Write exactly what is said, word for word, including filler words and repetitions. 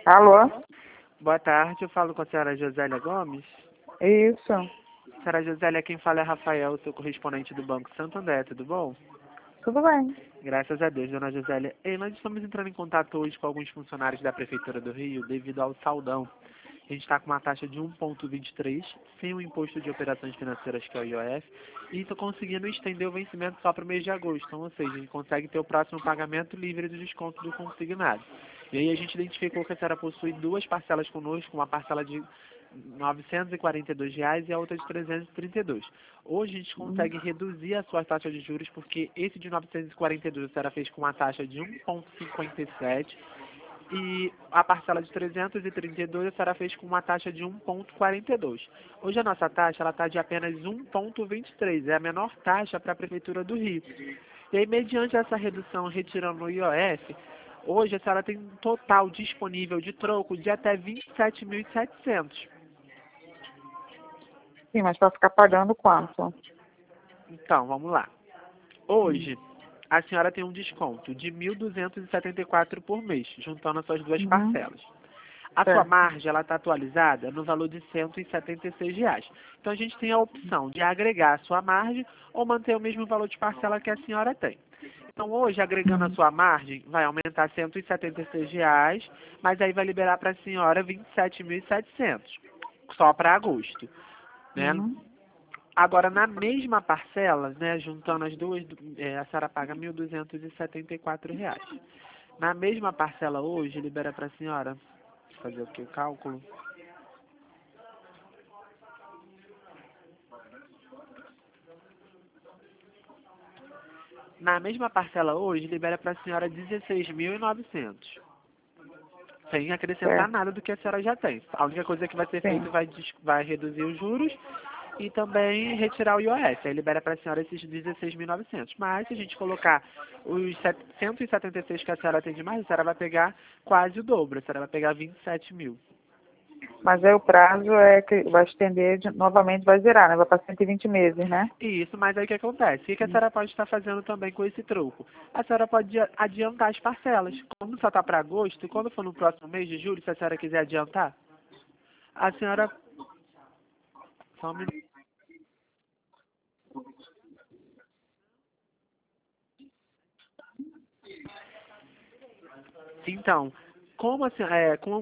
Alô? Boa tarde, eu falo com a senhora Josélia Gomes. Isso. Senhora Josélia, quem fala é Rafael, seu correspondente do Banco Santander, tudo bom? Tudo bem. Graças a Deus, dona Josélia. Ei, nós estamos entrando em contato hoje com alguns funcionários da Prefeitura do Rio devido ao saldão. A gente está com uma taxa de um vírgula vinte e três, sem o imposto de operações financeiras, que é o I O F, e estou conseguindo estender o vencimento só para o mês de agosto. Então, ou seja, a gente consegue ter o próximo pagamento livre do desconto do consignado. E aí a gente identificou que a senhora possui duas parcelas conosco, uma parcela de novecentos e quarenta e dois reais e a outra de trezentos e trinta e dois. Hoje a gente consegue reduzir a sua taxa de juros porque esse de novecentos e quarenta e dois a senhora fez com uma taxa de um vírgula cinquenta e sete e a parcela de trezentos e trinta e dois a senhora fez com uma taxa de um vírgula quarenta e dois. Hoje a nossa taxa ela está de apenas um vírgula vinte e três, é a menor taxa para a Prefeitura do Rio. E aí, mediante essa redução retirando o I O F, hoje a senhora tem um total disponível de troco de até vinte e sete mil e setecentos. Sim, mas para ficar pagando quanto? Então, vamos lá. Hoje, a senhora tem um desconto de mil duzentos e setenta e quatro por mês, juntando as suas duas Uhum. parcelas. A sua Certo. margem ela está atualizada no valor de cento e setenta e seis reais. Então, a gente tem a opção de agregar a sua margem ou manter o mesmo valor de parcela que a senhora tem. Então, hoje, agregando a Uhum. sua margem, vai aumentar cento e setenta e seis reais, mas aí vai liberar para a senhora vinte e sete mil e setecentos, só para agosto, né? Uhum. Agora, na mesma parcela, né, juntando as duas, é, a senhora paga mil duzentos e setenta e quatro reais. Na mesma parcela hoje, libera para a senhora, deixa eu fazer aqui o cálculo, na mesma parcela hoje, libera para a senhora dezesseis mil e novecentos. Sem acrescentar Certo. nada do que a senhora já tem. A única coisa que vai ser Sim. feita vai, des- vai reduzir os juros e também retirar o I O F. Aí libera para a senhora esses dezesseis mil e novecentos. Mas se a gente colocar os cento e setenta e seis que a senhora tem de mais, a senhora vai pegar quase o dobro. A senhora vai pegar vinte e sete mil. Mas aí o prazo é que vai estender, de- novamente vai zerar, né? Vai para cento e vinte meses, né? Isso, mas aí o que acontece? O que que a senhora pode estar fazendo também com esse troco? A senhora pode a- adiantar as parcelas. Como só está para agosto, quando for no próximo mês de julho, se a senhora quiser adiantar, a senhora... Só um minuto. Então, como, a, sen- é, como